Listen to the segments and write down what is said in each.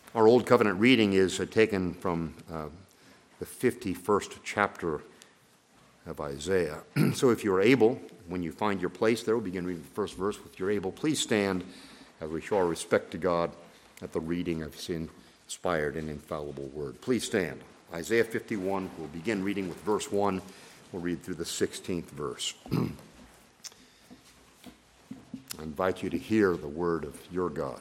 Our Old Covenant reading is taken from the 51st chapter of Isaiah. So if you're able, when you find your place there, we'll begin reading the first verse. If you're able, please stand as we show our respect to God at the reading of his inspired and infallible word. Please stand. Isaiah 51, we'll begin reading with verse 1. We'll read through the 16th verse. I invite you to hear the word of your God.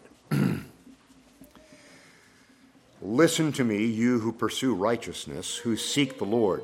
Listen to me, you who pursue righteousness, who seek the Lord.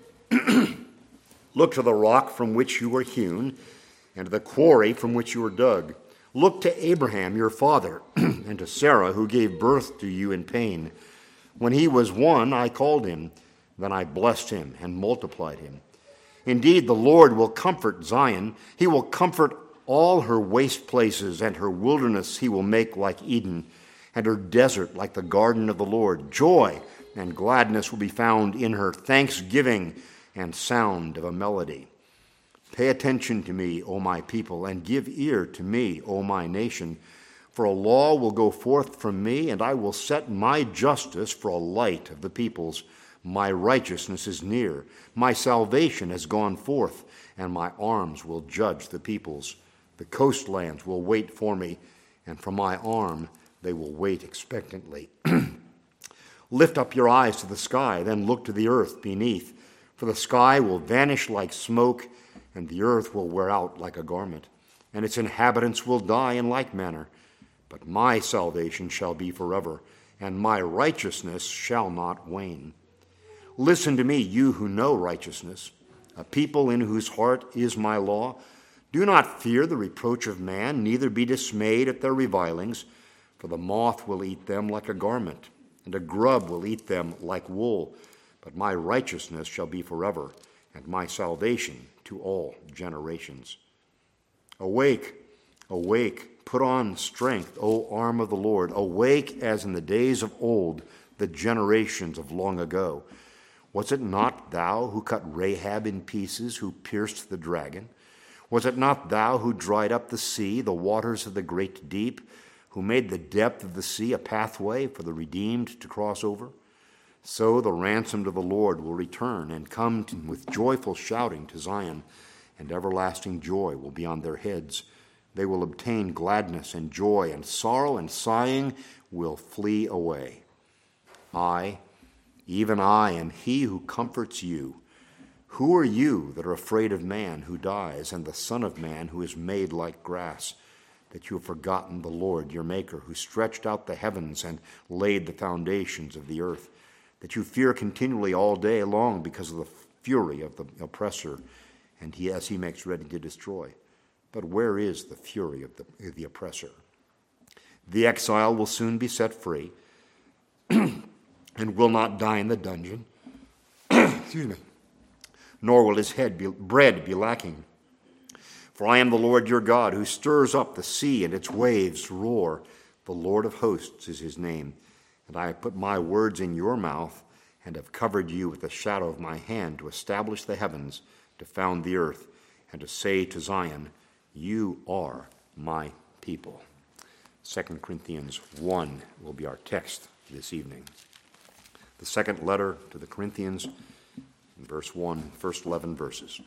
Look to the rock from which you were hewn, and to the quarry from which you were dug. Look to Abraham, your father, and to Sarah, who gave birth to you in pain. When he was one, I called him. Then I blessed him and multiplied him. Indeed, the Lord will comfort Zion. He will comfort all her waste places, and her wilderness he will make like Eden, and her desert like the garden of the Lord. Joy and gladness will be found in her, thanksgiving and sound of a melody. Pay attention to me, O my people, and give ear to me, O my nation. For a law will go forth from me, and I will set my justice for a light of the peoples. My righteousness is near. My salvation has gone forth, and my arms will judge the peoples. The coastlands will wait for me, and for my arm they will wait expectantly. Lift up your eyes to the sky, then look to the earth beneath. For the sky will vanish like smoke, and the earth will wear out like a garment, and its inhabitants will die in like manner. But my salvation shall be forever, and my righteousness shall not wane. Listen to me, you who know righteousness, a people in whose heart is my law. Do not fear the reproach of man, neither be dismayed at their revilings. For the moth will eat them like a garment, and a grub will eat them like wool. But my righteousness shall be forever, and my salvation to all generations. Awake, awake, put on strength, O arm of the Lord. Awake as in the days of old, the generations of long ago. Was it not thou who cut Rahab in pieces, who pierced the dragon? Was it not thou who dried up the sea, the waters of the great deep, who made the depth of the sea a pathway for the redeemed to cross over? So the ransomed of the Lord will return and come with joyful shouting to Zion, and everlasting joy will be on their heads. They will obtain gladness and joy, and sorrow and sighing will flee away. I, even I, am he who comforts you. Who are you that are afraid of man who dies, and the Son of Man who is made like grass, that you have forgotten the Lord your Maker, who stretched out the heavens and laid the foundations of the earth, that you fear continually all day long because of the fury of the oppressor, and as he makes ready to destroy. But where is the fury of the oppressor? The exile will soon be set free, and will not die in the dungeon. Excuse me. Nor will his bread be lacking. For I am the Lord your God, who stirs up the sea and its waves roar. The Lord of hosts is his name. And I have put my words in your mouth, and have covered you with the shadow of my hand, to establish the heavens, to found the earth, and to say to Zion, you are my people. 2 Corinthians 1 will be our text this evening. The second letter to the Corinthians, in verse 1, first 11 verses.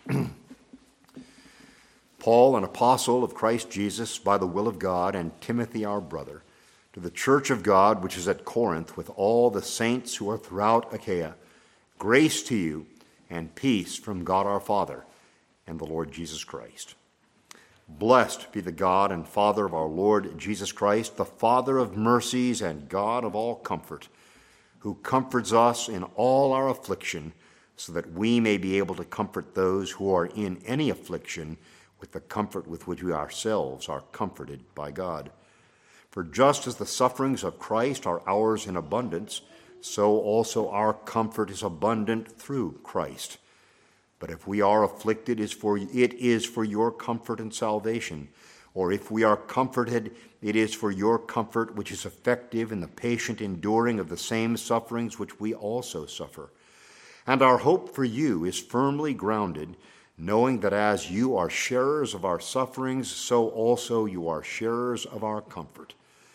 Paul, an apostle of Christ Jesus by the will of God, and Timothy our brother, to the church of God which is at Corinth, with all the saints who are throughout Achaia, grace to you and peace from God our Father and the Lord Jesus Christ. Blessed be the God and Father of our Lord Jesus Christ, the Father of mercies and God of all comfort, who comforts us in all our affliction, so that we may be able to comfort those who are in any affliction with the comfort with which we ourselves are comforted by God. For just as the sufferings of Christ are ours in abundance, so also our comfort is abundant through Christ. But if we are afflicted, it is for your comfort and salvation. Or if we are comforted, it is for your comfort, which is effective in the patient enduring of the same sufferings which we also suffer. And our hope for you is firmly grounded, knowing that as you are sharers of our sufferings, so also you are sharers of our comfort.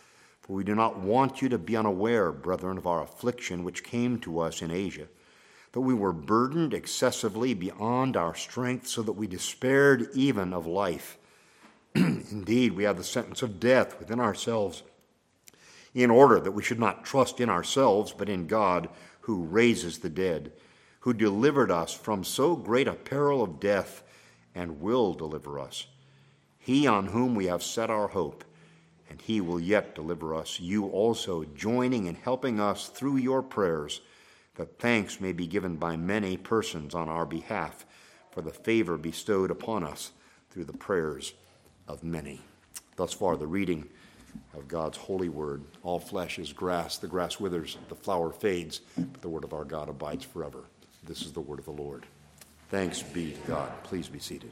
For we do not want you to be unaware, brethren, of our affliction which came to us in Asia, that we were burdened excessively beyond our strength, so that we despaired even of life. Indeed, we have the sentence of death within ourselves, in order that we should not trust in ourselves, but in God, who raises the dead, who delivered us from so great a peril of death, and will deliver us. He on whom we have set our hope, and he will yet deliver us, you also joining and helping us through your prayers, that thanks may be given by many persons on our behalf for the favor bestowed upon us through the prayers of many. Thus far, the reading of God's holy word. All flesh is grass. The grass withers, the flower fades, but the word of our God abides forever. This is the word of the Lord. Thanks be to God. Please be seated.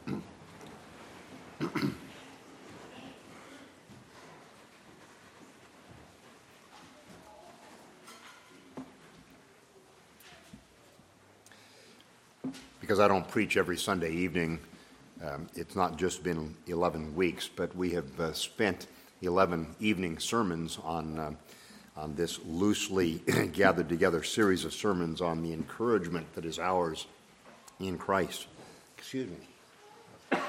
Because I don't preach every Sunday evening, it's not just been 11 weeks, but we have spent 11 evening sermons on this loosely gathered together series of sermons on the encouragement that is ours in Christ. Excuse me.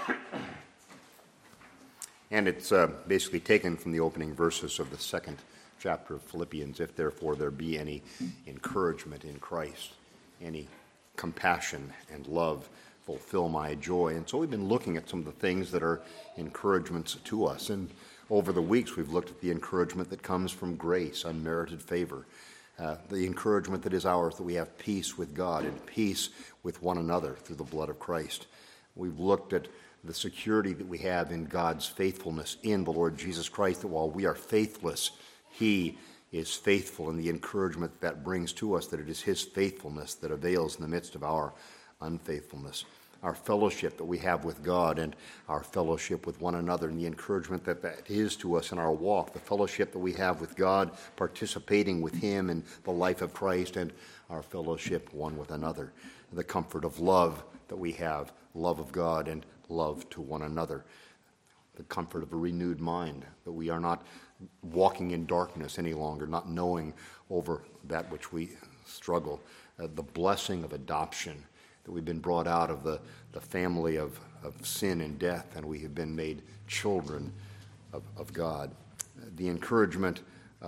And it's basically taken from the opening verses of the second chapter of Philippians. If therefore there be any encouragement in Christ, any compassion and love, fulfill my joy. And so we've been looking at some of the things that are encouragements to us. And over the weeks, we've looked at the encouragement that comes from grace, unmerited favor, the encouragement that is ours, that we have peace with God and peace with one another through the blood of Christ. We've looked at the security that we have in God's faithfulness in the Lord Jesus Christ, that while we are faithless, he is faithful, and the encouragement that brings to us that it is his faithfulness that avails in the midst of our unfaithfulness. Our fellowship that we have with God and our fellowship with one another, and the encouragement that is to us in our walk, the fellowship that we have with God, participating with him in the life of Christ, and our fellowship one with another. The comfort of love that we have, love of God and love to one another. The comfort of a renewed mind, that we are not walking in darkness any longer, not knowing over that which we struggle. The blessing of adoption, that we've been brought out of the family of sin and death, and we have been made children of God. The encouragement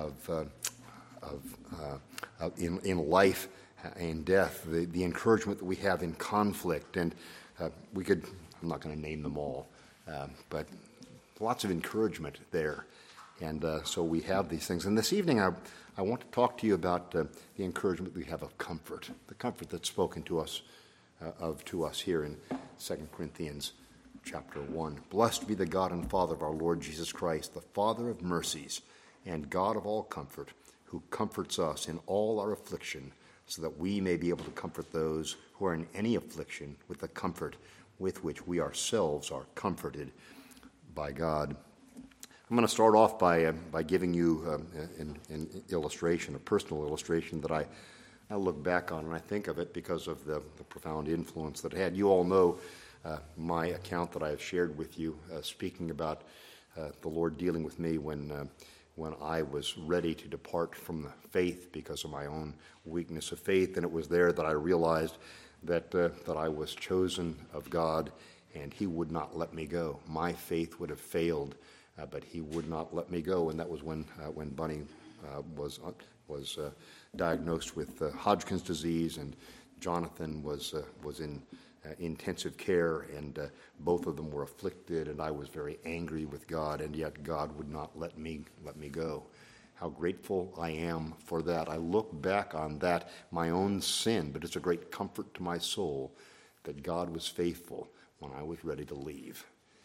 in life and death, the encouragement that we have in conflict, and I'm not going to name them all, but lots of encouragement there. And so we have these things. And this evening I want to talk to you about the encouragement we have of comfort, the comfort that's spoken to us here in 2 Corinthians chapter 1. Blessed be the God and Father of our Lord Jesus Christ, the Father of mercies and God of all comfort, who comforts us in all our affliction, so that we may be able to comfort those who are in any affliction with the comfort with which we ourselves are comforted by God. I'm going to start off by giving you an illustration, a personal illustration that I look back on, and I think of it because of the profound influence that it had. You all know my account that I have shared with you, speaking about the Lord dealing with me when I was ready to depart from the faith because of my own weakness of faith, and it was there that I realized that I was chosen of God, and he would not let me go. My faith would have failed, but he would not let me go, and that was when Bunny was diagnosed with Hodgkin's disease, and Jonathan was in intensive care, and both of them were afflicted, and I was very angry with God, and yet God would not let me go. How grateful I am for that. I look back on that, my own sin, but it's a great comfort to my soul that God was faithful when I was ready to leave.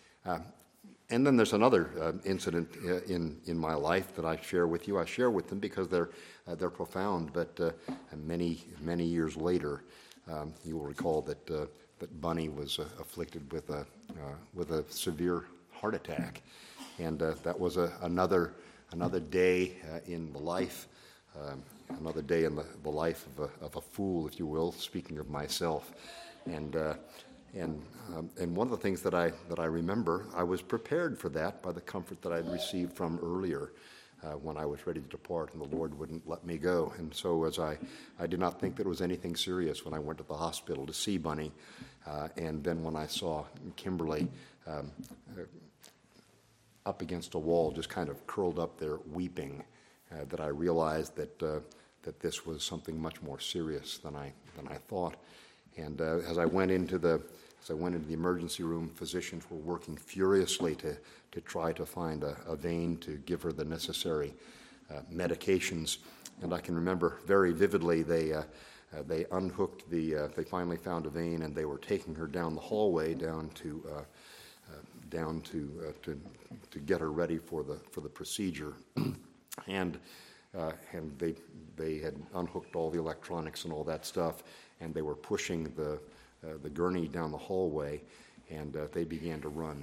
And then there's another incident in my life that I share with you. I share with them because they're profound, but many years later, you will recall that Bunny was afflicted with a severe heart attack, and that was another day in the life, another day in the life of a fool, if you will. Speaking of myself, and one of the things that I remember, I was prepared for that by the comfort that I'd received from earlier. when I was ready to depart, and the Lord wouldn't let me go. And so as I did not think that it was anything serious when I went to the hospital to see Bunny, and then when I saw Kimberly up against a wall, just kind of curled up there weeping, that I realized that this was something much more serious than I thought. And as I went into the emergency room, physicians were working furiously to try to find a vein to give her the necessary medications. And I can remember very vividly they unhooked they finally found a vein, and they were taking her down the hallway down to get her ready for the procedure. And they had unhooked all the electronics and all that stuff, and they were pushing the gurney down the hallway, and they began to run.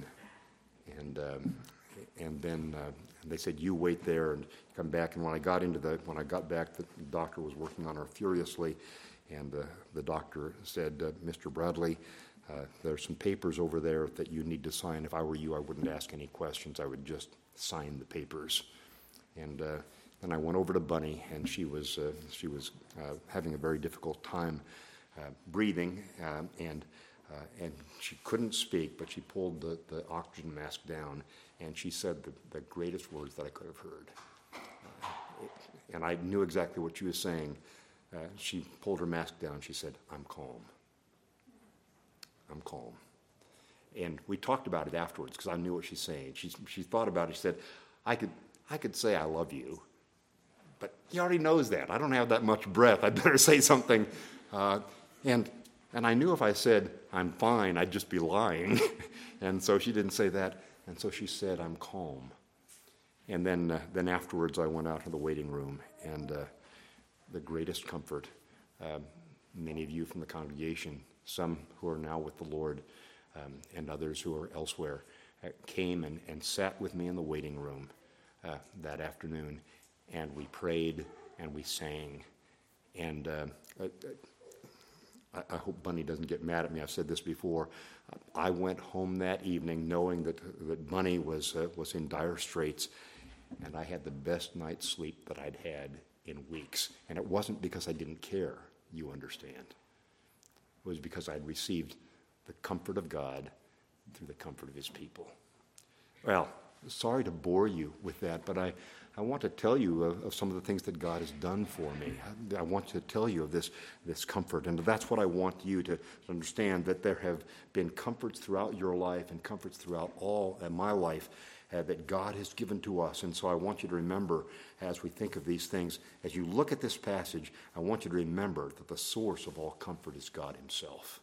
And then they said, "You wait there and come back." And when I got back, the doctor was working on her furiously, and the doctor said, "Mr. Bradley, there's some papers over there that you need to sign. If I were you, I wouldn't ask any questions. I would just sign the papers." And then I went over to Bunny, and she was having a very difficult time breathing, and she couldn't speak, but she pulled the oxygen mask down, and she said the greatest words that I could have heard. And I knew exactly what she was saying. She pulled her mask down. She said, "I'm calm. I'm calm." And we talked about it afterwards, because I knew what she's saying. She thought about it. She said, I could say I love you, but he already knows that. I don't have that much breath. I better say something. And I knew if I said I'm fine, I'd just be lying. And so she didn't say that. And so she said, "I'm calm." And then afterwards, I went out to the waiting room, and the greatest comfort, many of you from the congregation, some who are now with the Lord, and others who are elsewhere, came and sat with me in the waiting room that afternoon, and we prayed and we sang. And I hope Bunny doesn't get mad at me. I've said this before. I went home that evening knowing that Bunny was in dire straits, and I had the best night's sleep that I'd had in weeks. And it wasn't because I didn't care, you understand. It was because I'd received the comfort of God through the comfort of his people. Well, sorry to bore you with that, but I want to tell you of some of the things that God has done for me. I want to tell you of this comfort, and that's what I want you to understand, that there have been comforts throughout your life and comforts throughout all my life that God has given to us. And so I want you to remember, as we think of these things, as you look at this passage, I want you to remember that the source of all comfort is God himself.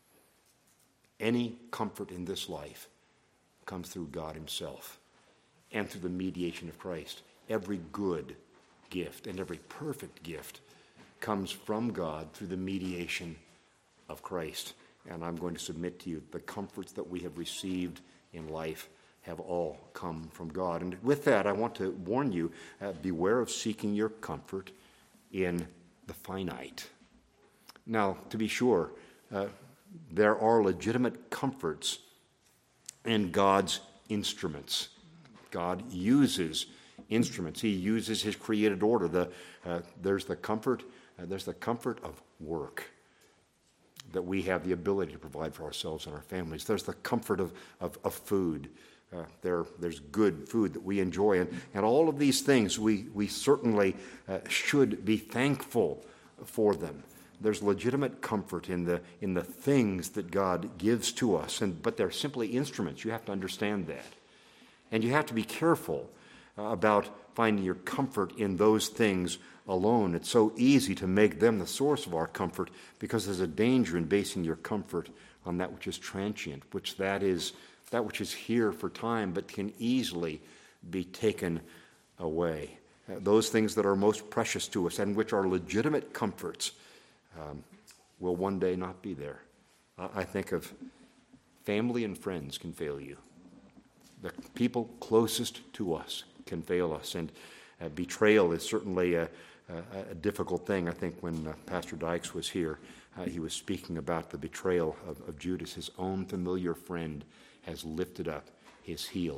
Any comfort in this life comes through God himself and through the mediation of Christ. Every good gift and every perfect gift comes from God through the mediation of Christ. And I'm going to submit to you the comforts that we have received in life have all come from God. And with that, I want to warn you, beware of seeking your comfort in the finite. Now, to be sure, there are legitimate comforts in God's instruments. God uses instruments. He uses his created order. There's the comfort of work, that we have the ability to provide for ourselves and our families. There's the comfort of food. There's good food that we enjoy. And all of these things, we certainly should be thankful for them. There's legitimate comfort in the things that God gives to us, but they're simply instruments. You have to understand that. And you have to be careful about finding your comfort in those things alone. It's so easy to make them the source of our comfort, because there's a danger in basing your comfort on that which is transient, that which is here for time but can easily be taken away. Those things that are most precious to us and which are legitimate comforts will one day not be there. I think of family and friends can fail you. The people closest to us can fail us, and betrayal is certainly a difficult thing. I think when Pastor Dykes was here, he was speaking about the betrayal of Judas. His own familiar friend has lifted up his heel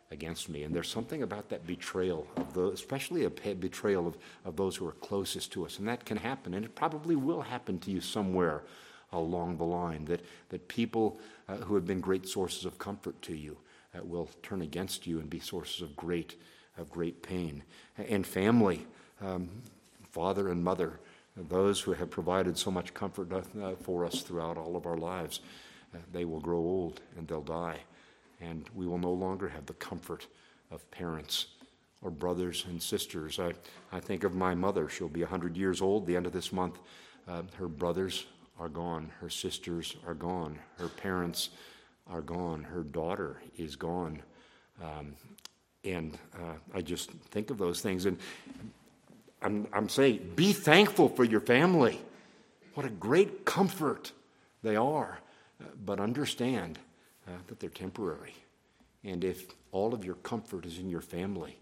against me. And there's something about that betrayal, especially a betrayal of those who are closest to us. And that can happen, and it probably will happen to you somewhere along the line, that people who have been great sources of comfort to you will turn against you and be sources of great pain. And family, father and mother, those who have provided so much comfort for us throughout all of our lives, they will grow old and they'll die. And we will no longer have the comfort of parents or brothers and sisters. I think of my mother. She'll be 100 years old the end of this month. Her brothers are gone. Her sisters are gone. Her parents are gone. Her daughter is gone. And I just think of those things. And I'm saying, be thankful for your family. What a great comfort they are. But understand that they're temporary. And if all of your comfort is in your family,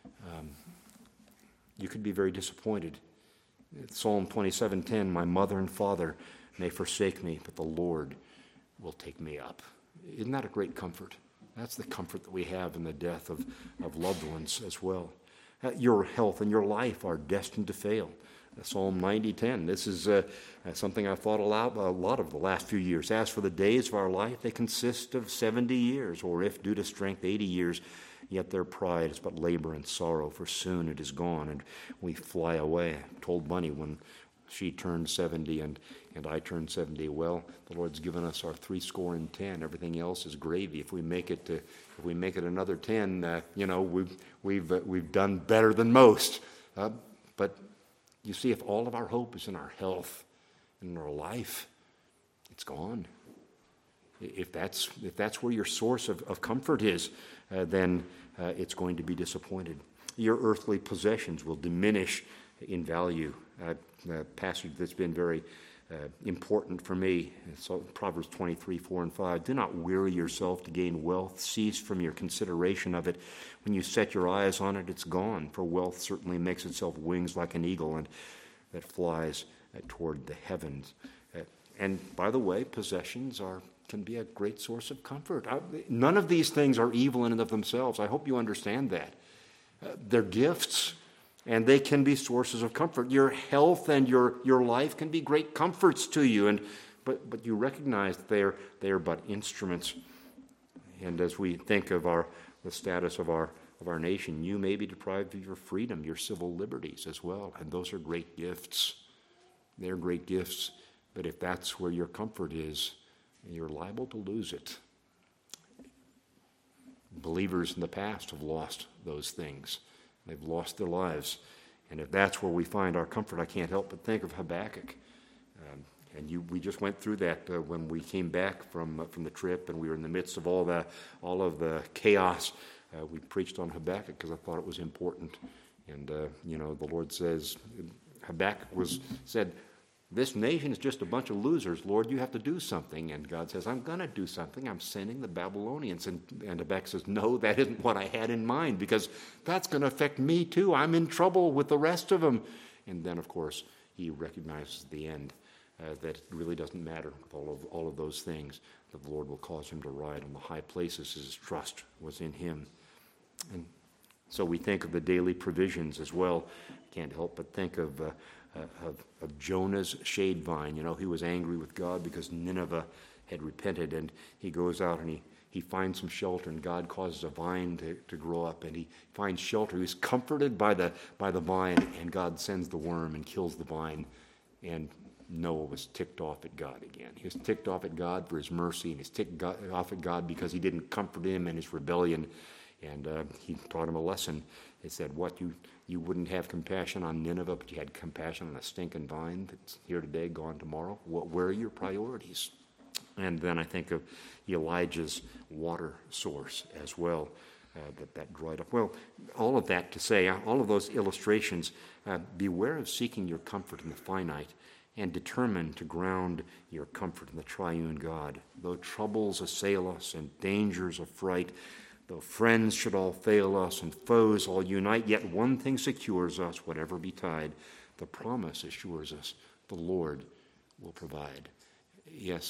you could be very disappointed. Psalm 27:10, my mother and father may forsake me, but the Lord will take me up. Isn't that a great comfort? That's the comfort that we have in the death of loved ones as well. Your health and your life are destined to fail. Psalm 90:10. This is something I've thought a lot of the last few years. As for the days of our life, they consist of 70 years, or if due to strength, 80 years. Yet their pride is but labor and sorrow, for soon it is gone, and we fly away. I told Bunny when she turned 70 and I turned 70, well, the Lord's given us our 70. Everything else is gravy. If we make it another 10, we've done better than most. But you see, if all of our hope is in our health and in our life, it's gone. If that's where your source of comfort is, then it's going to be disappointed. Your earthly possessions will diminish in value. A passage that's been very important for me. So Proverbs 23:4-5. Do not weary yourself to gain wealth. Cease from your consideration of it. When you set your eyes on it, it's gone. For wealth certainly makes itself wings like an eagle, and that flies toward the heavens. And by the way, possessions can be a great source of comfort. None of these things are evil in and of themselves. I hope you understand that. They're gifts, and they can be sources of comfort. Your health and your life can be great comforts to you, but you recognize that they are but instruments. And as we think of the status of our nation, you may be deprived of your freedom, your civil liberties as well, and those are great gifts. They're great gifts, but if that's where your comfort is, you're liable to lose it. Believers in the past have lost those things. They've lost their lives. And if that's where we find our comfort, I can't help but think of Habakkuk. We just went through that when we came back from the trip, and we were in the midst of all of the chaos. We preached on Habakkuk because I thought it was important. And the Lord says, Habakkuk said, this nation is just a bunch of losers. Lord, you have to do something. And God says, I'm going to do something. I'm sending the Babylonians. And Habakkuk says, no, that isn't what I had in mind, because that's going to affect me too. I'm in trouble with the rest of them. And then, of course, he recognizes at the end that it really doesn't matter with all of those things. The Lord will cause him to ride on the high places. His trust was in him. And so we think of the daily provisions as well. Can't help but think of Jonah's shade vine. He was angry with God because Nineveh had repented, and he goes out and he finds some shelter, and God causes a vine to grow up, and he finds shelter. He's comforted by the vine, and God sends the worm and kills the vine, and Noah was ticked off at God again. He was ticked off at God for his mercy, and he's ticked off at God because he didn't comfort him in his rebellion, and he taught him a lesson. It said, what, you wouldn't have compassion on Nineveh, but you had compassion on a stinking vine that's here today, gone tomorrow? Where are your priorities? And then I think of Elijah's water source as well, that dried up. Well, all of that to say, all of those illustrations, beware of seeking your comfort in the finite, and determine to ground your comfort in the triune God. Though troubles assail us and dangers affright, though friends should all fail us and foes all unite, yet one thing secures us, whatever betide. The promise assures us the Lord will provide. Yes,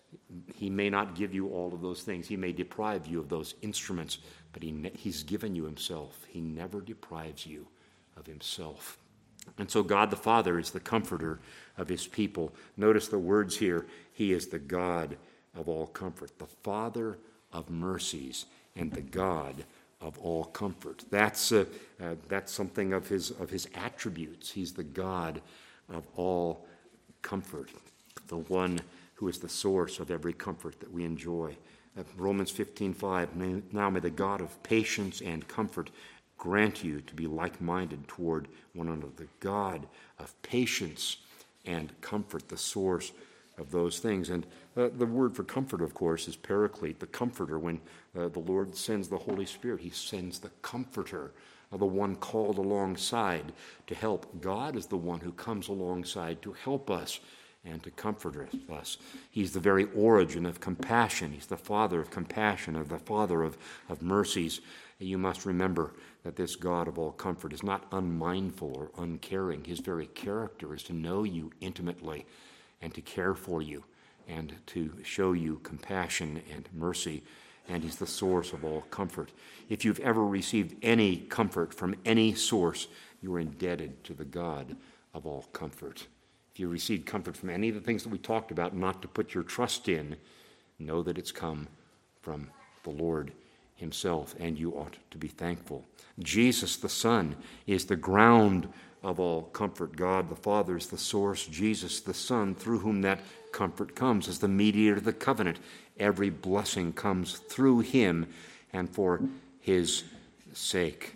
He may not give you all of those things. He may deprive you of those instruments, but he's given you himself. He never deprives you of himself. And so God the Father is the comforter of his people. Notice the words here. He is the God of all comfort, the Father of mercies, and the God of all comfort. That's something of his attributes. He's the God of all comfort, the one who is the source of every comfort that we enjoy. Romans 15:5, now may the God of patience and comfort grant you to be like-minded toward one another. The God of patience and comfort, the source of those things. And the word for comfort, of course, is paraclete, the comforter. When the Lord sends the Holy Spirit, he sends the comforter, the one called alongside to help. God is the one who comes alongside to help us and to comfort us. He's the very origin of compassion. He's the Father of compassion, or the Father of mercies. You must remember that this God of all comfort is not unmindful or uncaring. His very character is to know you intimately and to care for you and to show you compassion and mercy. And he's the source of all comfort. If you've ever received any comfort from any source, you are indebted to the God of all comfort. If you received comfort from any of the things that we talked about not to put your trust in, know that it's come from the Lord himself, and you ought to be thankful. Jesus the Son is the ground of all comfort. God the Father is the source. Jesus the Son, through whom that comfort comes, is the mediator of the covenant. Every blessing comes through him and for his sake.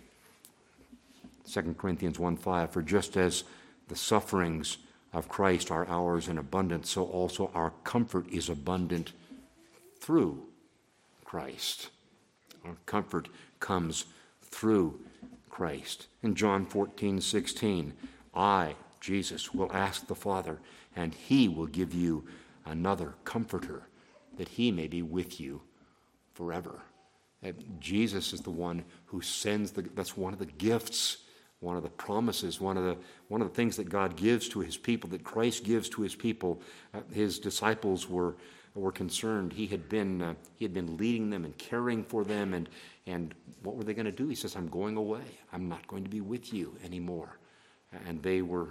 2 Corinthians 1:5, for just as the sufferings of Christ are ours in abundance, so also our comfort is abundant through Christ. Our comfort comes through Christ. In John 14:16, I, Jesus, will ask the Father, and he will give you another comforter, that he may be with you forever. Jesus is the one who sends that's one of the gifts, one of the promises, one of the things that God gives to his people, that Christ gives to his people. His disciples were concerned. He had been leading them and caring for them, and what were they going to do? He says, I'm going away. I'm not going to be with you anymore. And they were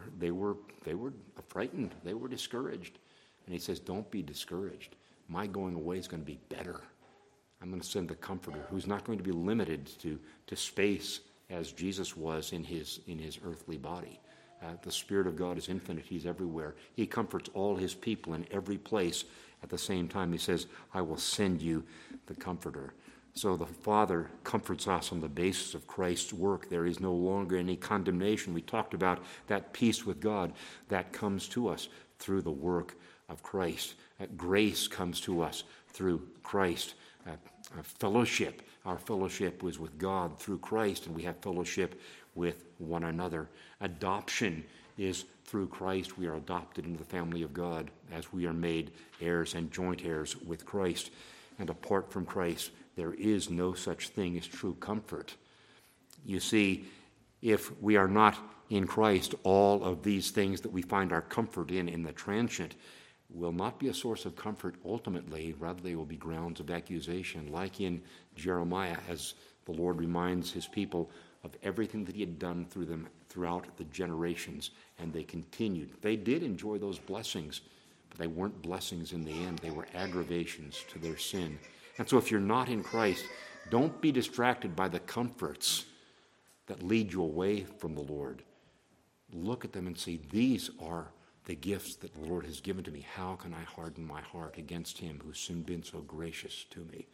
frightened. They were discouraged. And he says, don't be discouraged. My going away is going to be better. I'm going to send the Comforter, who's not going to be limited to space as Jesus was in his earthly body. The Spirit of God is infinite. He's everywhere. He comforts all his people in every place at the same time. He says, I will send you the Comforter. So the Father comforts us on the basis of Christ's work. There is no longer any condemnation. We talked about that peace with God. That comes to us through the work of Christ. Grace comes to us through Christ. Fellowship. Our fellowship was with God through Christ, and we have fellowship with one another. Adoption is through Christ. We are adopted into the family of God as we are made heirs and joint heirs with Christ. And apart from Christ, there is no such thing as true comfort. You see, if we are not in Christ, all of these things that we find our comfort in the transient, will not be a source of comfort ultimately. Rather, they will be grounds of accusation, like in Jeremiah, as the Lord reminds his people of everything that he had done through them throughout the generations, and they continued. They did enjoy those blessings, but they weren't blessings in the end. They were aggravations to their sin. And so if you're not in Christ, don't be distracted by the comforts that lead you away from the Lord. Look at them and say, these are the gifts that the Lord has given to me. How can I harden my heart against him who's been so gracious to me?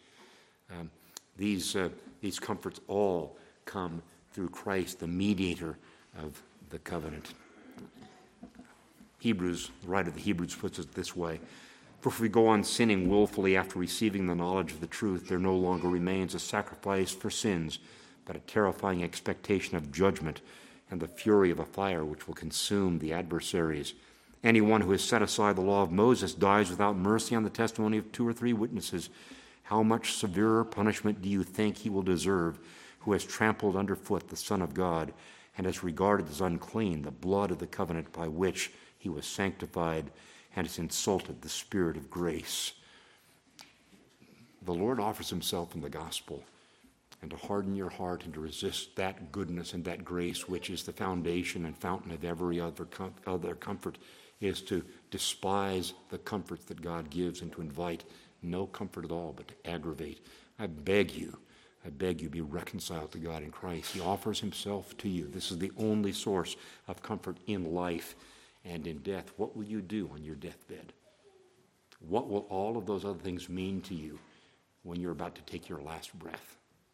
These comforts all come through Christ, the mediator of the covenant. The writer of the Hebrews puts it this way: for if we go on sinning willfully after receiving the knowledge of the truth, there no longer remains a sacrifice for sins, but a terrifying expectation of judgment and the fury of a fire which will consume the adversaries. Anyone who has set aside the law of Moses dies without mercy on the testimony of 2 or 3 witnesses. How much severer punishment do you think he will deserve, who has trampled underfoot the Son of God and has regarded as unclean the blood of the covenant by which he was sanctified and has insulted the Spirit of grace? the Lord offers himself in the gospel, and to harden your heart and to resist that goodness and that grace, which is the foundation and fountain of every other comfort, is to despise the comforts that God gives and to invite no comfort at all, but to aggravate. I beg you, be reconciled to God in Christ. He offers himself to you. This is the only source of comfort in life and in death. What will you do on your deathbed? What will all of those other things mean to you when you're about to take your last breath?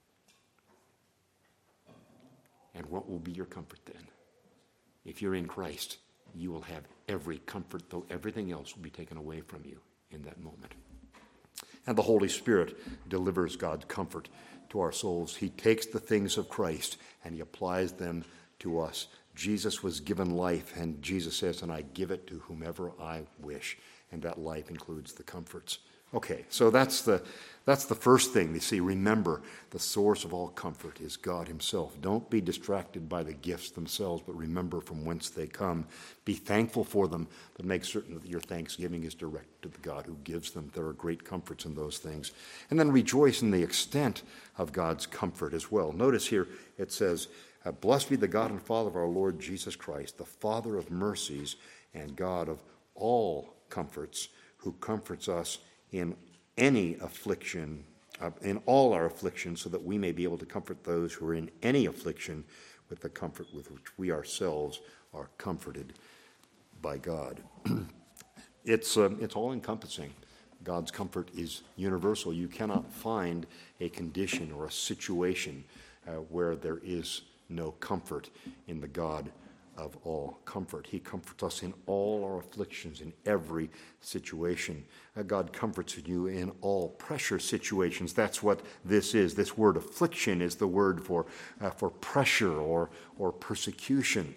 And what will be your comfort then? If you're in Christ, you will have every comfort, though everything else will be taken away from you in that moment. And the Holy Spirit delivers God's comfort to our souls. He takes the things of Christ and he applies them to us. Jesus was given life, and Jesus says, and I give it to whomever I wish. And that life includes the comforts. Okay, so that's the first thing. You see, remember, the source of all comfort is God himself. Don't be distracted by the gifts themselves, but remember from whence they come. Be thankful for them, but make certain that your thanksgiving is directed to the God who gives them. There are great comforts in those things. And then rejoice in the extent of God's comfort as well. Notice here it says, blessed be the God and Father of our Lord Jesus Christ, the Father of mercies and God of all comforts, who comforts us in any affliction, in all our afflictions, so that we may be able to comfort those who are in any affliction with the comfort with which we ourselves are comforted by God. It's all-encompassing. God's comfort is universal. You cannot find a condition or a situation where there is no comfort in the God of all comfort. He comforts us in all our afflictions, in every situation. God comforts you in all pressure situations. That's what this is. This word affliction is the word for pressure or persecution.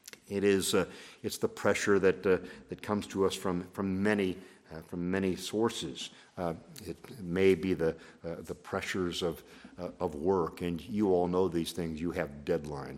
It's the pressure that comes to us from many sources. It may be the pressures of work, and you all know these things. You have deadlines.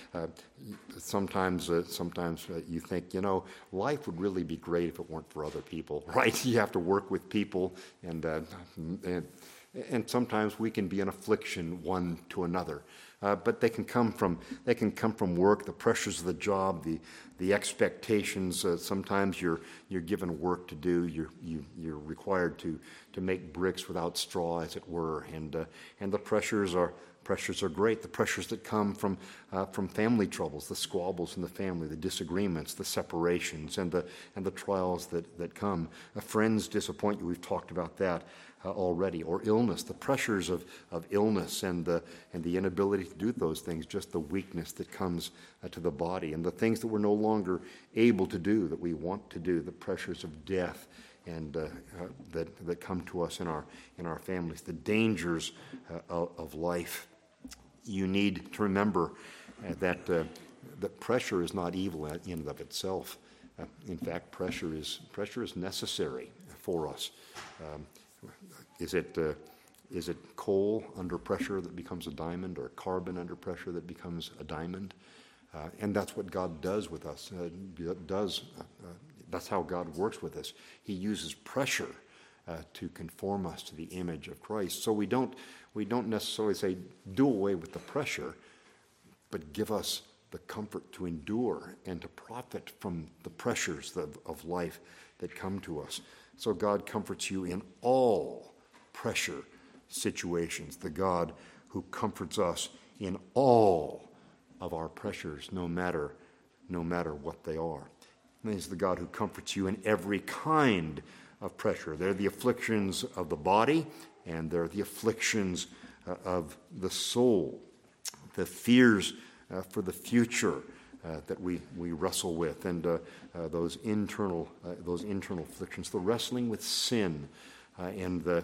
Sometimes you think, life would really be great if it weren't for other people, right? You have to work with people, and sometimes we can be an affliction one to another. But they can come from work, the pressures of the job, the expectations. Sometimes you're given work to do. You're required to make bricks without straw, as it were, and the pressures are great. The pressures that come from family troubles, the squabbles in the family, the disagreements, the separations, and the trials that come. Friends disappoint you. We've talked about that already. Or illness, the pressures of illness and the inability to do those things, just the weakness that comes to the body, and the things that we're no longer able to do that we want to do, the pressures of death and that come to us in our families, the dangers of life. You need to remember that pressure is not evil in and of itself. In fact, pressure is necessary for us. Is it coal under pressure that becomes a diamond, or carbon under pressure that becomes a diamond? And that's what God does with us. That's how God works with us. He uses pressure to conform us to the image of Christ. So we don't necessarily say, do away with the pressure, but give us the comfort to endure and to profit from the pressures of life that come to us. So God comforts you in all pressure situations, the God who comforts us in all of our pressures, no matter what they are. And he's the God who comforts you in every kind of pressure. They're the afflictions of the body, and they're the afflictions of the soul, the fears for the future that we wrestle with, and those internal afflictions, the wrestling with sin, and the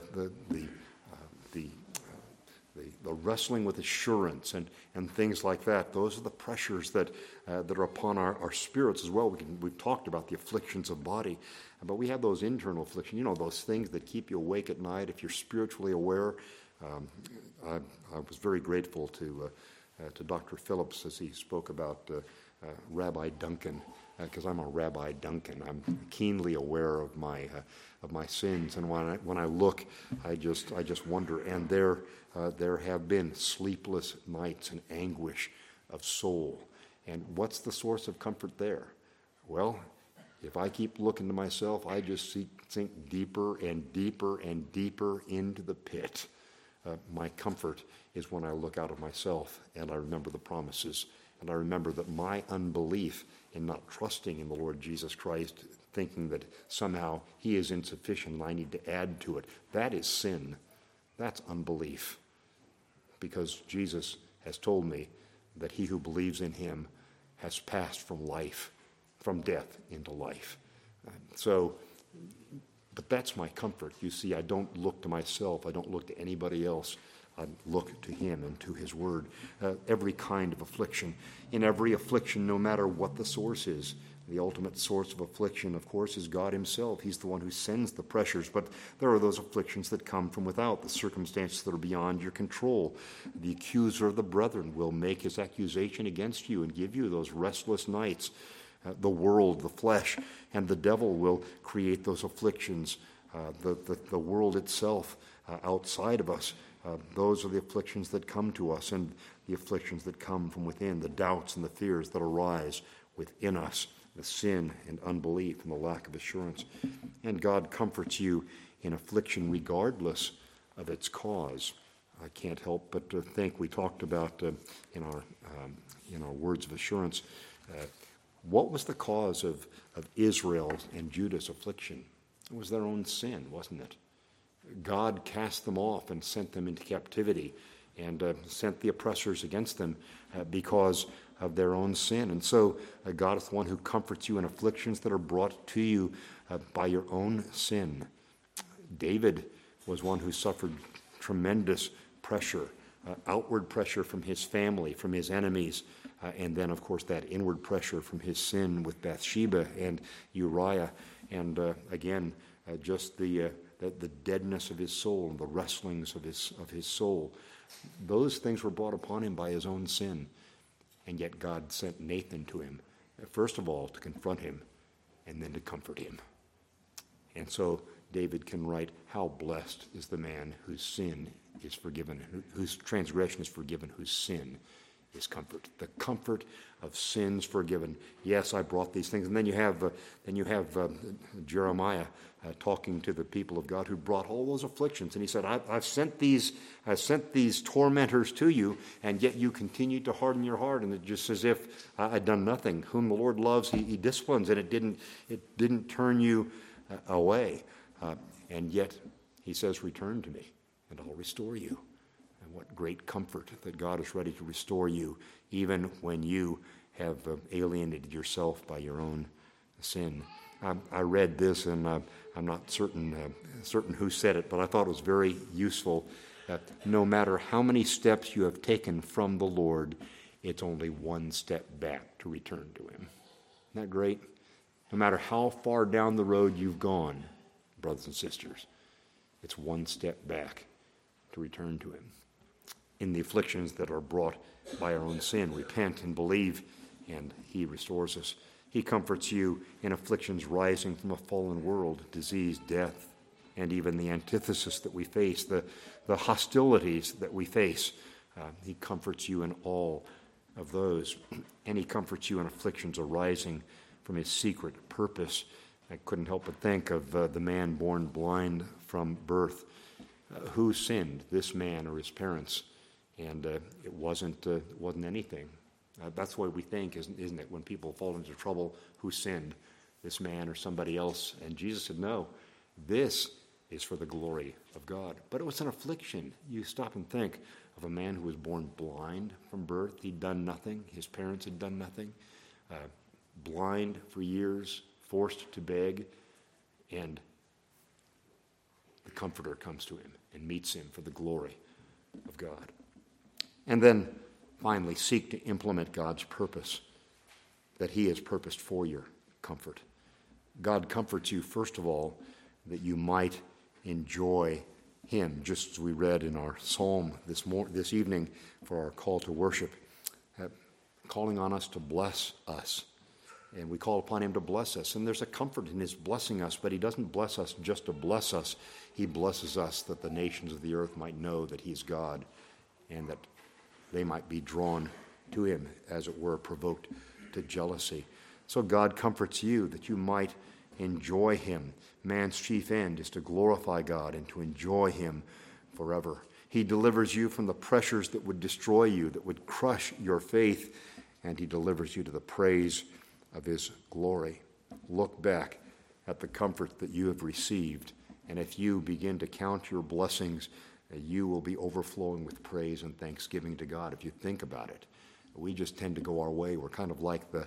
wrestling with assurance and things like that. Those are the pressures that are upon our spirits as well. We've talked about the afflictions of body, but we have those internal afflictions. Those things that keep you awake at night. If you're spiritually aware, I was very grateful to Dr. Phillips as he spoke about Rabbi Duncan because I'm a Rabbi Duncan. I'm keenly aware of my sins, and when I look, I just wonder. And there have been sleepless nights and anguish of soul. And what's the source of comfort there? Well, if I keep looking to myself, I just sink deeper and deeper and deeper into the pit. My comfort is when I look out of myself and I remember the promises, and I remember that my unbelief in not trusting in the Lord Jesus Christ, thinking that somehow he is insufficient and I need to add to it, that is sin. That's unbelief. Because Jesus has told me that he who believes in him has passed from death into life. But that's my comfort. You see, I don't look to myself. I don't look to anybody else. I look to him and to his word. Every kind of affliction. In every affliction, no matter what the source is, the ultimate source of affliction, of course, is God himself. He's the one who sends the pressures. But there are those afflictions that come from without, the circumstances that are beyond your control. The accuser of the brethren will make his accusation against you and give you those restless nights. The world, the flesh, and the devil will create those afflictions. The world itself outside of us, those are the afflictions that come to us, and the afflictions that come from within, the doubts and the fears that arise within us, the sin and unbelief and the lack of assurance. And God comforts you in affliction regardless of its cause. I can't help but to think, we talked about in our words of assurance, what was the cause of Israel's and Judah's affliction? It was their own sin, wasn't it? God cast them off and sent them into captivity and sent the oppressors against them because of their own sin. And so God is the one who comforts you in afflictions that are brought to you by your own sin. David was one who suffered tremendous pressure, outward pressure from his family, from his enemies, and then, of course, that inward pressure from his sin with Bathsheba and Uriah, and again, just the deadness of his soul and the wrestlings of his soul. Those things were brought upon him by his own sin, and yet God sent Nathan to him, first of all, to confront him, and then to comfort him. And so David can write, "How blessed is the man whose sin is forgiven, whose transgression is forgiven, whose sin is comfort." The comfort of sins forgiven. Yes, I brought these things. And then you have Jeremiah talking to the people of God who brought all those afflictions. And he said, I've sent these tormentors to you, and yet you continued to harden your heart. And it's just as if I'd done nothing. Whom the Lord loves, he disciplines, and it didn't turn you away. And yet he says, return to me, and I'll restore you. What great comfort that God is ready to restore you, even when you have alienated yourself by your own sin. I read this, and I'm not certain who said it, but I thought it was very useful. That no matter how many steps you have taken from the Lord, it's only one step back to return to him. Isn't that great? No matter how far down the road you've gone, brothers and sisters, it's one step back to return to him. In the afflictions that are brought by our own sin, repent and believe, and he restores us. He comforts you in afflictions rising from a fallen world, disease, death, and even the antithesis that we face, the hostilities that we face. He comforts you in all of those, and he comforts you in afflictions arising from his secret purpose. I couldn't help but think of the man born blind from birth. Who sinned, this man or his parents? And it wasn't anything. That's what we think, isn't it? When people fall into trouble, who sinned, this man or somebody else? And Jesus said, no, this is for the glory of God. But it was an affliction. You stop and think of a man who was born blind from birth. He'd done nothing. His parents had done nothing. Blind for years, forced to beg, and the Comforter comes to him and meets him for the glory of God. And then, finally, seek to implement God's purpose that he has purposed for your comfort. God comforts you, first of all, that you might enjoy him, just as we read in our psalm this evening for our call to worship, calling on us to bless us. And we call upon him to bless us. And there's a comfort in his blessing us, but he doesn't bless us just to bless us. He blesses us that the nations of the earth might know that he is God, and that they might be drawn to him, as it were, provoked to jealousy. So God comforts you that you might enjoy him. Man's chief end is to glorify God and to enjoy him forever. He delivers you from the pressures that would destroy you, that would crush your faith, and he delivers you to the praise of his glory. Look back at the comfort that you have received, and if you begin to count your blessings, you will be overflowing with praise and thanksgiving to God if you think about it. We just tend to go our way. We're kind of like the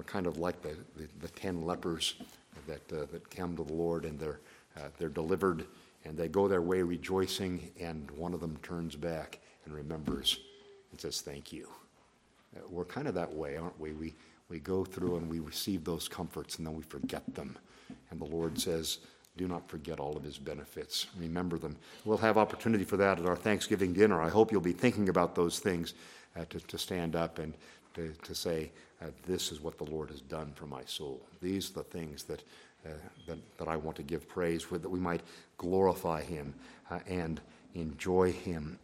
10 lepers that come to the Lord, and they're delivered, and they go their way rejoicing, and one of them turns back and remembers and says, "Thank you." We're kind of that way, aren't we? We go through and we receive those comforts, and then we forget them. And the Lord says, do not forget all of his benefits. Remember them. We'll have opportunity for that at our Thanksgiving dinner. I hope you'll be thinking about those things, to stand up and to say, this is what the Lord has done for my soul. These are the things that I want to give praise for, that we might glorify him and enjoy him.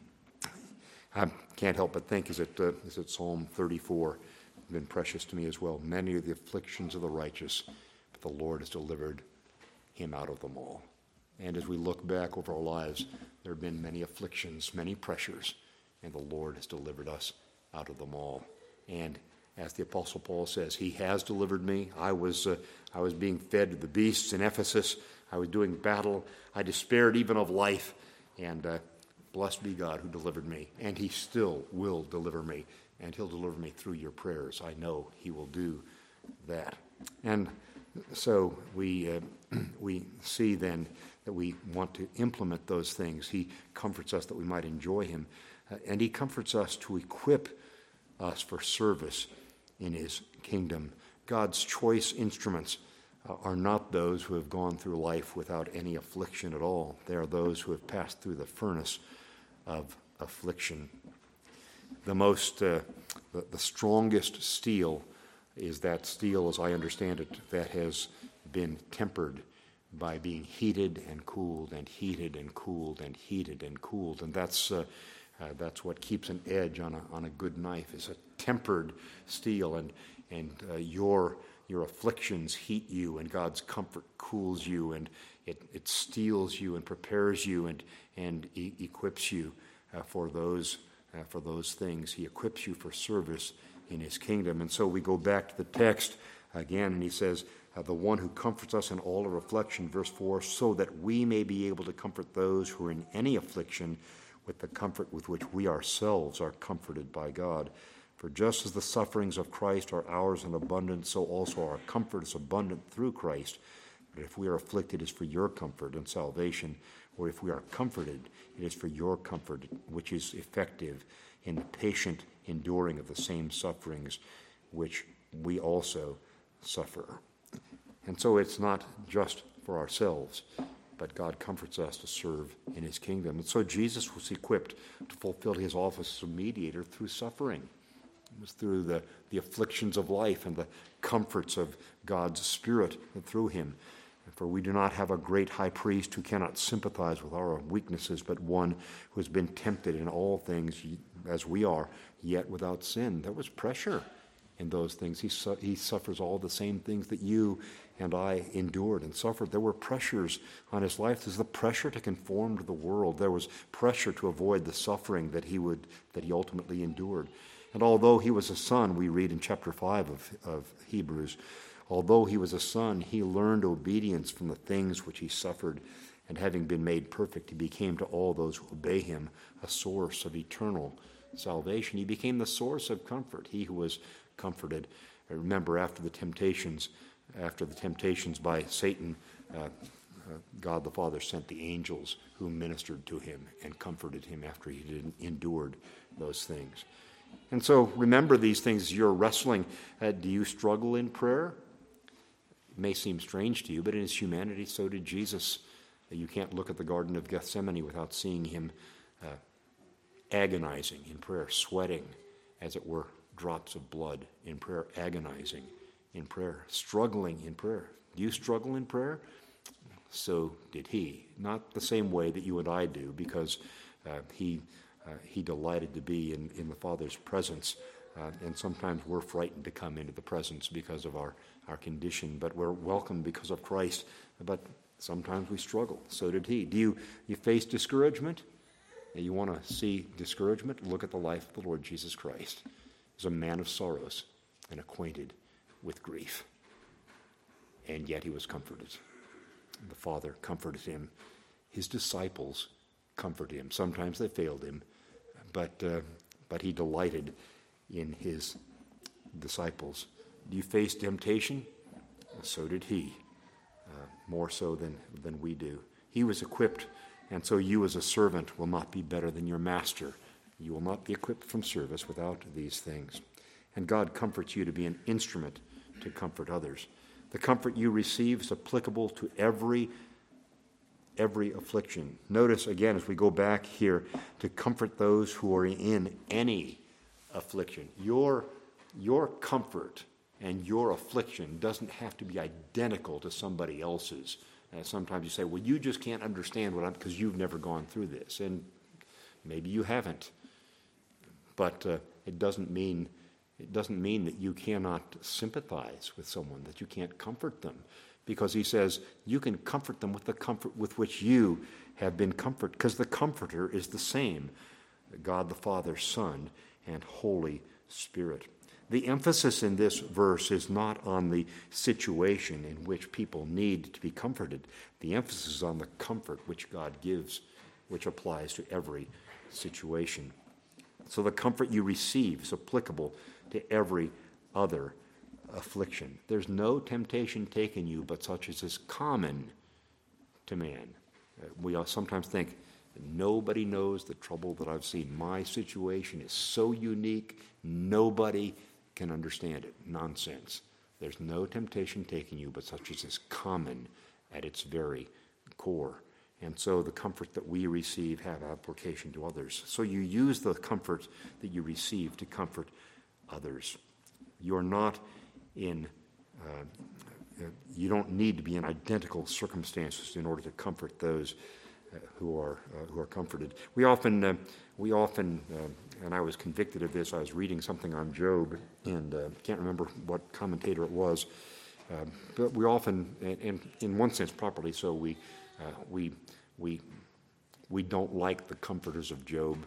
I can't help but think, is it Psalm 34? Been precious to me as well. Many are the afflictions of the righteous, but the Lord has delivered him out of them all. And as we look back over our lives, there have been many afflictions, many pressures, and the Lord has delivered us out of them all. And as the Apostle Paul says, he has delivered me. I was being fed to the beasts in Ephesus. I was doing battle. I despaired even of life. And blessed be God who delivered me. And he still will deliver me. And he'll deliver me through your prayers. I know he will do that. And so we see then that we want to implement those things. He comforts us that we might enjoy him. And he comforts us to equip us for service in his kingdom. God's choice instruments are not those who have gone through life without any affliction at all. They are those who have passed through the furnace of affliction. The strongest steel is that steel, as I understand it, that has been tempered by being heated and cooled and heated and cooled and heated and cooled. And that's what keeps an edge on a good knife, is a tempered steel. And your afflictions heat you, and God's comfort cools you, and it steels you and prepares you and equips you for those things. He equips you for service in his kingdom. And so we go back to the text again, and he says, the one who comforts us in all our affliction, verse 4, so that we may be able to comfort those who are in any affliction with the comfort with which we ourselves are comforted by God. For just as the sufferings of Christ are ours in abundance, so also our comfort is abundant through Christ. But if we are afflicted, it is for your comfort and salvation, or if we are comforted, it is for your comfort, which is effective in the patient enduring of the same sufferings which we also suffer. And so it's not just for ourselves, but God comforts us to serve in his kingdom. And so Jesus was equipped to fulfill his office as a mediator through suffering. It was through the afflictions of life and the comforts of God's Spirit through him. For we do not have a great high priest who cannot sympathize with our weaknesses, but one who has been tempted in all things as we are, yet without sin. There was pressure in those things. He suffers all the same things that you and I endured and suffered. There were pressures on his life. There's the pressure to conform to the world. There was pressure to avoid the suffering that he ultimately endured. And although he was a son, we read in chapter 5 of Hebrews, although he was a son, he learned obedience from the things which he suffered, and having been made perfect, he became to all those who obey him a source of eternal salvation. He became the source of comfort, he who was comforted. I remember after the temptations by Satan, God the Father sent the angels who ministered to him and comforted him after he had endured those things. And so remember these things as you're wrestling. Do you struggle in prayer? It may seem strange to you, but in his humanity, so did Jesus. You can't look at the Garden of Gethsemane without seeing him agonizing in prayer, sweating, as it were, drops of blood in prayer, agonizing in prayer, struggling in prayer. Do you struggle in prayer? So did he. Not the same way that you and I do, because he delighted to be in the Father's presence. And sometimes we're frightened to come into the presence because of our condition, but we're welcome because of Christ. But sometimes we struggle. So did he. Do you face discouragement? You want to see discouragement? Look at the life of the Lord Jesus Christ. He was a man of sorrows and acquainted with grief. And yet he was comforted. The Father comforted him. His disciples comforted him. Sometimes they failed him, but he delighted in his disciples. Do you face temptation? So did he, more so than we do. He was equipped, and so you as a servant will not be better than your master. You will not be equipped from service without these things. And God comforts you to be an instrument to comfort others. The comfort you receive is applicable to every affliction. Notice again, as we go back here, to comfort those who are in any affliction. Your comfort and your affliction doesn't have to be identical to somebody else's. Sometimes you say, well, you just can't understand because you've never gone through this. And maybe you haven't. But it doesn't mean that you cannot sympathize with someone, that you can't comfort them. Because he says you can comfort them with the comfort with which you have been comforted, because the Comforter is the same, God the Father, Son, and Holy Spirit. The emphasis in this verse is not on the situation in which people need to be comforted. The emphasis is on the comfort which God gives, which applies to every situation. So the comfort you receive is applicable to every other affliction. There's no temptation taken you but such as is common to man. We sometimes think, nobody knows the trouble that I've seen. My situation is so unique, nobody can understand it. Nonsense. There's no temptation taking you but such as is common at its very core. And so the comfort that we receive have application to others. So you use the comfort that you receive to comfort others. You're not in, you don't need to be in identical circumstances in order to comfort those who are comforted. We often, and I was convicted of this. I was reading something on Job, and can't remember what commentator it was. But we often, and in one sense, properly so, we don't like the comforters of Job,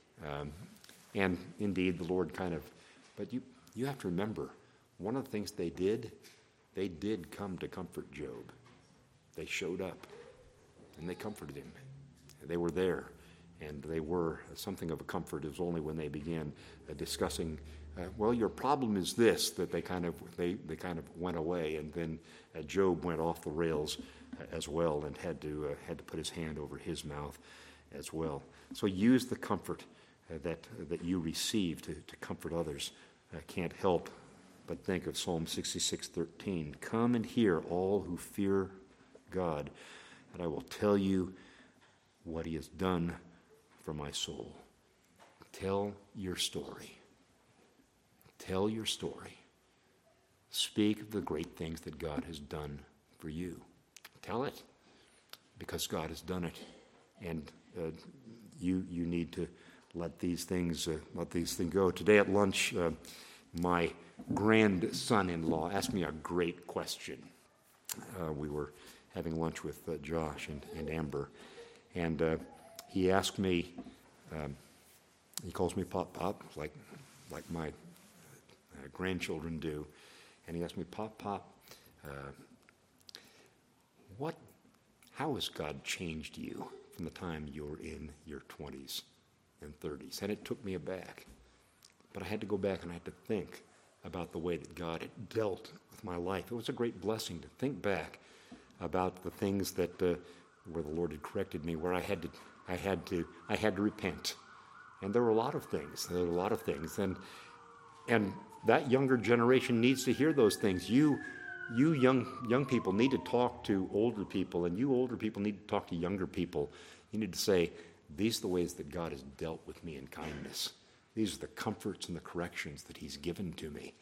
and indeed the Lord kind of. But you have to remember, one of the things they did come to comfort Job. They showed up, and they comforted him. They were there, and they were something of a comfort. It was only when they began discussing, well, your problem is this, that they kind of went away, and then Job went off the rails as well, and had to put his hand over his mouth as well. So use the comfort that you receive to comfort others. Can't help but think of Psalm 66:13. Come and hear, all who fear God, and I will tell you what he has done for my soul. Tell your story. Tell your story. Speak of the great things that God has done for you. Tell it, because God has done it, and you need to let these things go. Today at lunch, my grandson-in-law asked me a great question. We were having lunch with Josh and Amber, and he asked me. He calls me Pop, like my grandchildren do, and he asked me, Pop, how has God changed you from the time you were in your 20s and 30s? And it took me aback. But I had to go back and I had to think about the way that God had dealt with my life. It was a great blessing to think back about the things that where the Lord had corrected me, where I had to repent. And there were a lot of things. And that younger generation needs to hear those things. You young people need to talk to older people, and you older people need to talk to younger people. You need to say, these are the ways that God has dealt with me in kindness. These are the comforts and the corrections that he's given to me.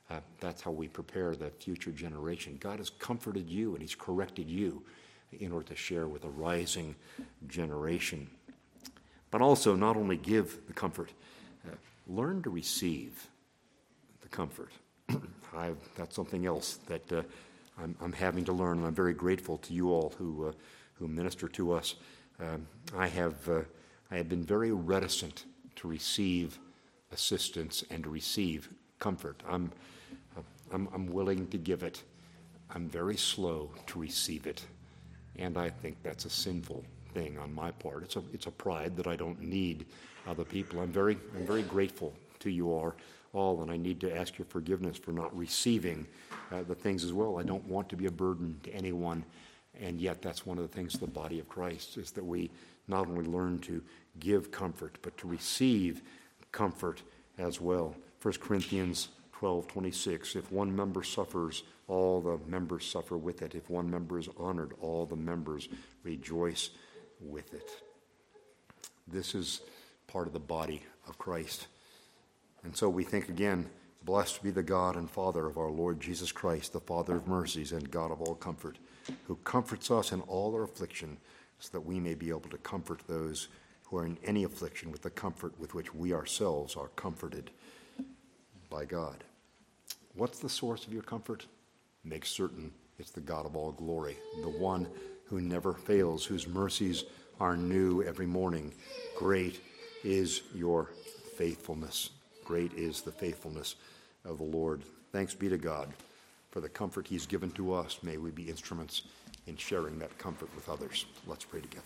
That's how we prepare the future generation. God has comforted you and he's corrected you in order to share with a rising generation. But also not only give the comfort, learn to receive the comfort. That's something else that I'm having to learn, and I'm very grateful to you all who minister to us. I have been very reticent to receive assistance and to receive comfort. I'm willing to give it. I'm very slow to receive it, and I think that's a sinful thing on my part. It's a pride that I don't need other people. I'm very grateful to you all, and I need to ask your forgiveness for not receiving the things as well. I don't want to be a burden to anyone, and yet that's one of the things of the body of Christ, is that we not only learn to give comfort, but to receive comfort as well. 1 Corinthians 12:26, if one member suffers, all the members suffer with it. If one member is honored, all the members rejoice with it. This is part of the body of Christ. And so we think again, blessed be the God and Father of our Lord Jesus Christ, the Father of mercies and God of all comfort, who comforts us in all our affliction, so that we may be able to comfort those who are in any affliction with the comfort with which we ourselves are comforted by God. What's the source of your comfort? Make certain it's the God of all glory, the one who never fails, whose mercies are new every morning. Great is your faithfulness. Great is the faithfulness of the Lord. Thanks be to God for the comfort he's given to us. May we be instruments in sharing that comfort with others. Let's pray together.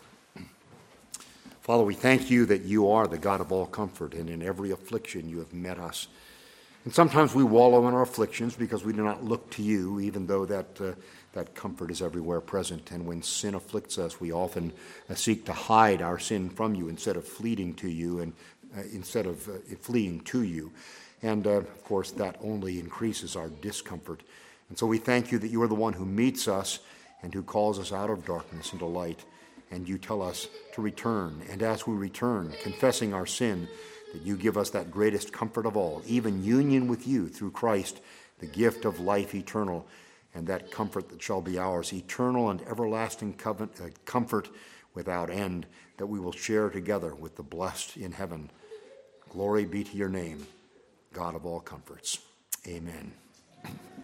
Father, we thank you that you are the God of all comfort, and in every affliction you have met us. And sometimes we wallow in our afflictions because we do not look to you, even though that comfort is everywhere present. And when sin afflicts us, we often seek to hide our sin from you instead of fleeing to you, and fleeing to you. And of course, that only increases our discomfort. And so we thank you that you are the one who meets us and who calls us out of darkness into light. And you tell us to return. And as we return, confessing our sin, that you give us that greatest comfort of all, even union with you through Christ, the gift of life eternal, and that comfort that shall be ours, eternal and everlasting comfort without end, that we will share together with the blessed in heaven. Glory be to your name, God of all comforts. Amen.